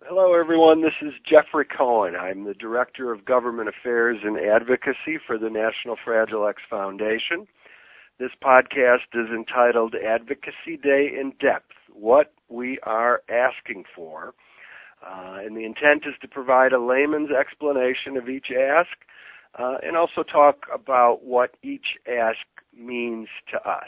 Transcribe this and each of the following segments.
Hello, everyone. This is Jeffrey Cohen. I'm the Director of Government Affairs and Advocacy for the National Fragile X Foundation. This podcast is entitled Advocacy Day in Depth, What We Are Asking For. And the intent is to provide a layman's explanation of each ask and also talk about what each ask means to us.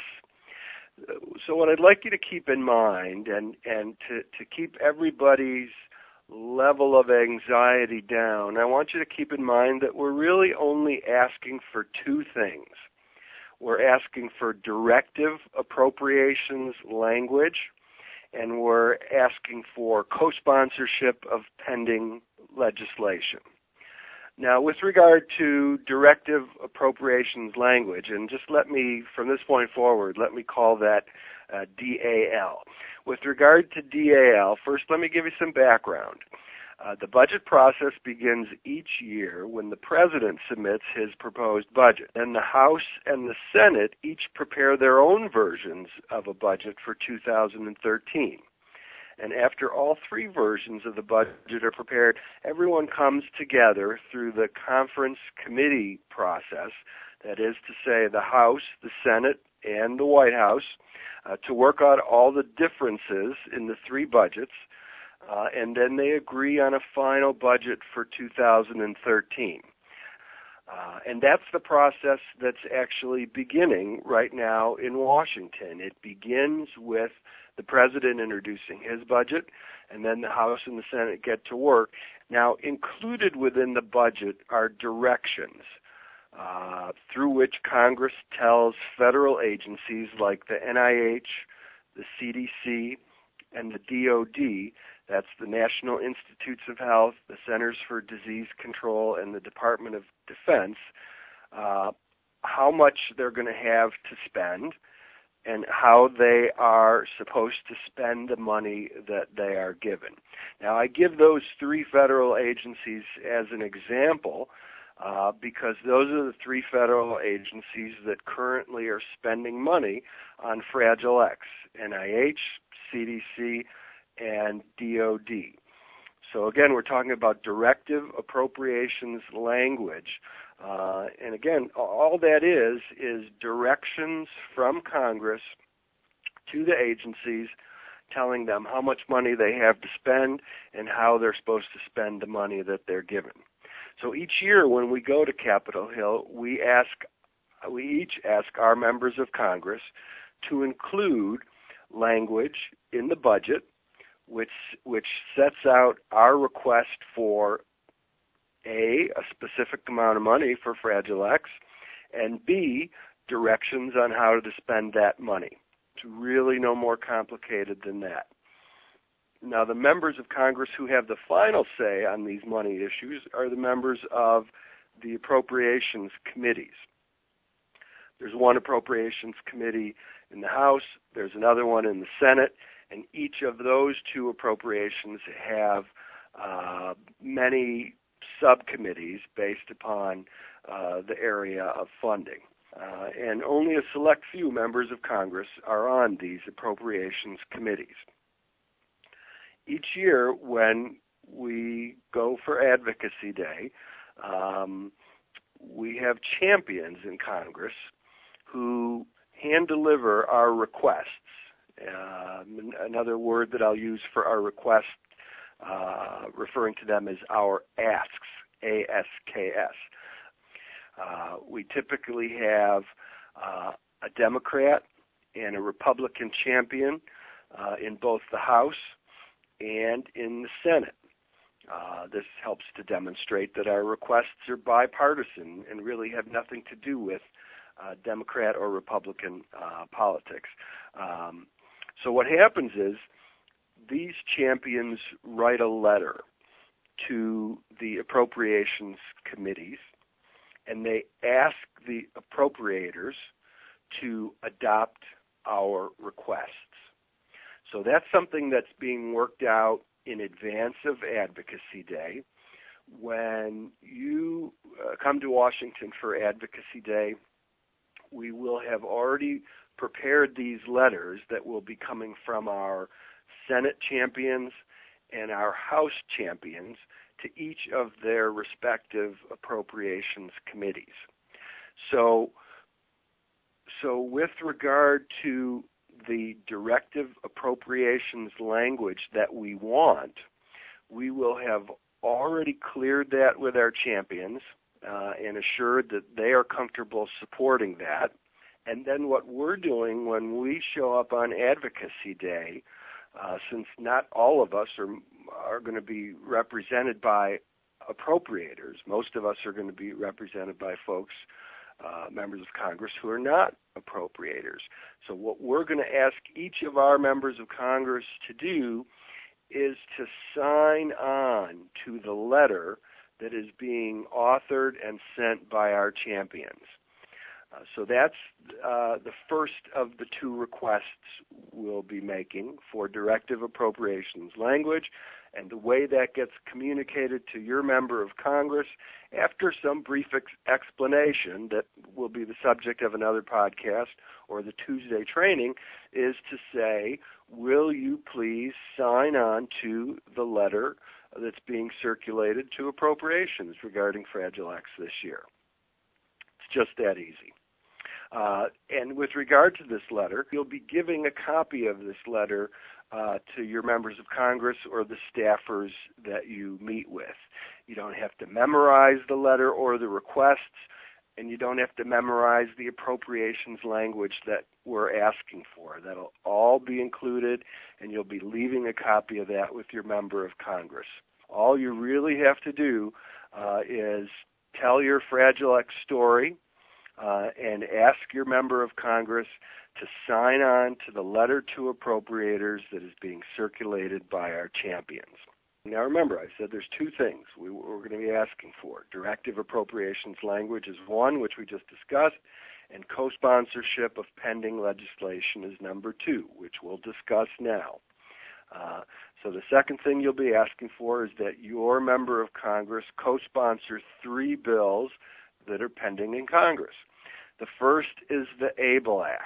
So what I'd like you to keep in mind and to keep everybody's level of anxiety down, I want you to keep in mind that we're really only asking for two things. We're asking for directive appropriations language, and we're asking for co-sponsorship of pending legislation. Now, with regard to directive appropriations language, and just let me, from this point forward, let me call that DAL. With regard to DAL, first let me give you some background. The budget process begins each year when the President submits his proposed budget. Then the House and the Senate each prepare their own versions of a budget for 2013. And after all three versions of the budget are prepared, everyone comes together through the conference committee process, that is to say the House, the Senate, and the White House, to work out all the differences in the three budgets, and then they agree on a final budget for 2013. And that's the process that's actually beginning right now in Washington. It begins with the President introducing his budget, and then the House and the Senate get to work. Now, included within the budget are directions through which Congress tells federal agencies like the NIH, the CDC, and the DOD, that's the National Institutes of Health, the Centers for Disease Control, and the Department of Defense, how much they're going to have to spend and how they are supposed to spend the money that they are given. Now, I give those three federal agencies as an example because those are the three federal agencies that currently are spending money on Fragile X: NIH, CDC, and DOD. So again, we're talking about directive appropriations language. And again, all that is directions from Congress to the agencies telling them how much money they have to spend and how they're supposed to spend the money that they're given. So each year when we go to Capitol Hill, we each ask our members of Congress to include language in the budget which sets out our request for A, a specific amount of money for Fragile X, and B, directions on how to spend that money. It's really no more complicated than that. Now, the members of Congress who have the final say on these money issues are the members of the appropriations committees. There's one appropriations committee in the House, there's another one in the Senate, and each of those two appropriations have many subcommittees based upon the area of funding. And only a select few members of Congress are on these appropriations committees. Each year when we go for Advocacy Day, we have champions in Congress who hand-deliver our requests. Another word that I'll use for our requests, referring to them as our asks, A-S-K-S. We typically have a Democrat and a Republican champion in both the House and in the Senate. This helps to demonstrate that our requests are bipartisan and really have nothing to do with Democrat or Republican politics. So what happens is these champions write a letter to the appropriations committees, and they ask the appropriators to adopt our requests. So that's something that's being worked out in advance of Advocacy Day. When you come to Washington for Advocacy Day, we will have already prepared these letters that will be coming from our Senate champions and our House champions to each of their respective appropriations committees. So with regard to the directive appropriations language that we want, we will have already cleared that with our champions and assured that they are comfortable supporting that. And then what we're doing when we show up on Advocacy Day, since not all of us are going to be represented by appropriators, most of us are going to be represented by folks, members of Congress who are not appropriators. So what we're going to ask each of our members of Congress to do is to sign on to the letter that is being authored and sent by our champions. So that's the first of the two requests we'll be making for directive appropriations language, and the way that gets communicated to your member of Congress after some brief explanation that will be the subject of another podcast or the Tuesday training is to say, will you please sign on to the letter that's being circulated to appropriations regarding Fragile X this year? It's just that easy. And with regard to this letter, you'll be giving a copy of this letter to your members of Congress or the staffers that you meet with. You don't have to memorize the letter or the requests, and you don't have to memorize the appropriations language that we're asking for. That'll all be included, and you'll be leaving a copy of that with your member of Congress. All you really have to do is tell your Fragile X story, and ask your member of Congress to sign on to the letter to appropriators that is being circulated by our champions. Now remember, I said there's two things we're going to be asking for. Directive appropriations language is one, which we just discussed, and co-sponsorship of pending legislation is number two, which we'll discuss now. So the second thing you'll be asking for is that your member of Congress co-sponsor 3 bills that are pending in Congress. The first is the ABLE Act.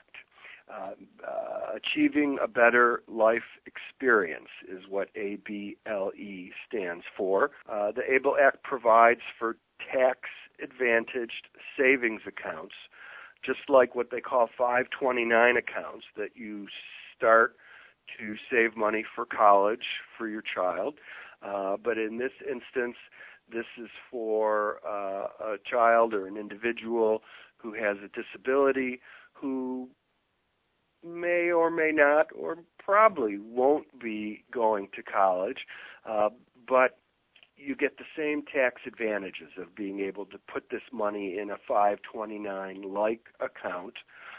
Achieving a Better Life Experience is what ABLE stands for. The ABLE Act provides for tax-advantaged savings accounts, just like what they call 529 accounts that you start to save money for college for your child. But in this instance, this is for a child or an individual who has a disability who may or may not or probably won't be going to college, but you get the same tax advantages of being able to put this money in a 529-like account.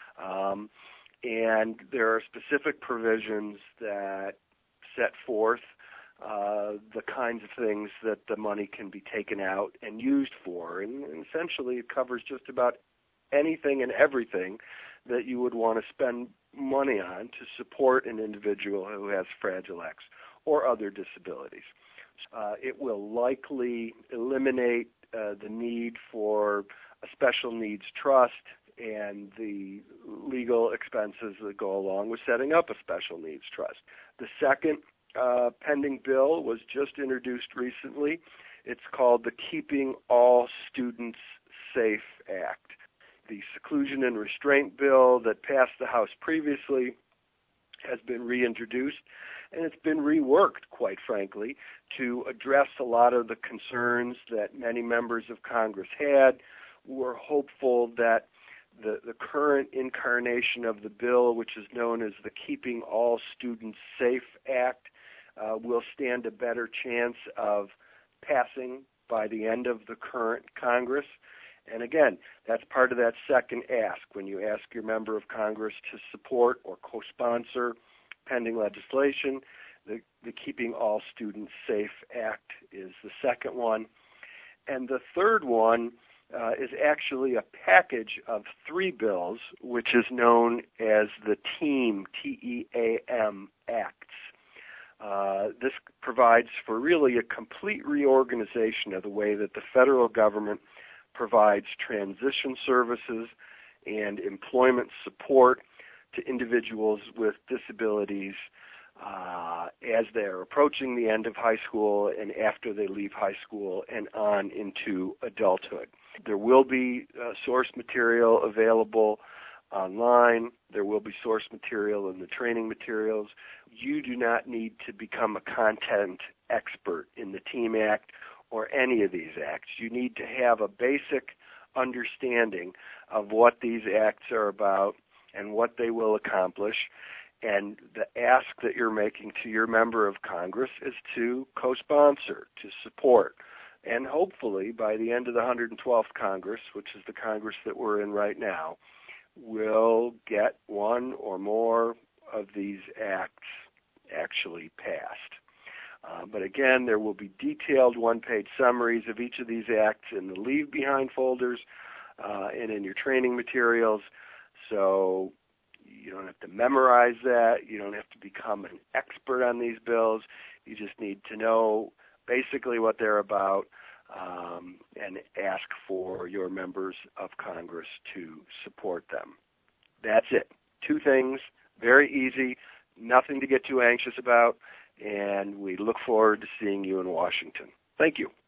And there are specific provisions that set forth the kinds of things that the money can be taken out and used for. And essentially it covers just about anything and everything that you would want to spend money on to support an individual who has Fragile X or other disabilities. It will likely eliminate the need for a special needs trust and the legal expenses that go along with setting up a special needs trust. The second pending bill was just introduced recently. It's called the Keeping All Students Safe Act. The Seclusion and Restraint Bill that passed the House previously has been reintroduced, and it's been reworked, quite frankly, to address a lot of the concerns that many members of Congress had. We're hopeful that the current incarnation of the bill, which is known as the Keeping All Students Safe Act, will stand a better chance of passing by the end of the current Congress. And again, that's part of that second ask. When you ask your member of Congress to support or co-sponsor pending legislation, the Keeping All Students Safe Act is the second one. And the third one is actually a package of 3 bills, which is known as the TEAM, T-E-A-M Acts. This provides for really a complete reorganization of the way that the federal government provides transition services and employment support to individuals with disabilities as they're approaching the end of high school and after they leave high school and on into adulthood. There will be source material available online. There will be source material in the training materials. You do not need to become a content expert in the TEAM Act or any of these acts. You need to have a basic understanding of what these acts are about and what they will accomplish. And the ask that you're making to your member of Congress is to co-sponsor, to support. And hopefully by the end of the 112th Congress, which is the Congress that we're in right now, we'll get one or more of these acts actually passed. But again, there will be detailed one-page summaries of each of these acts in the Leave Behind folders and in your training materials. So you don't have to memorize that. You don't have to become an expert on these bills. You just need to know basically what they're about and ask for your members of Congress to support them. That's it. 2 things, very easy, nothing to get too anxious about, and we look forward to seeing you in Washington. Thank you.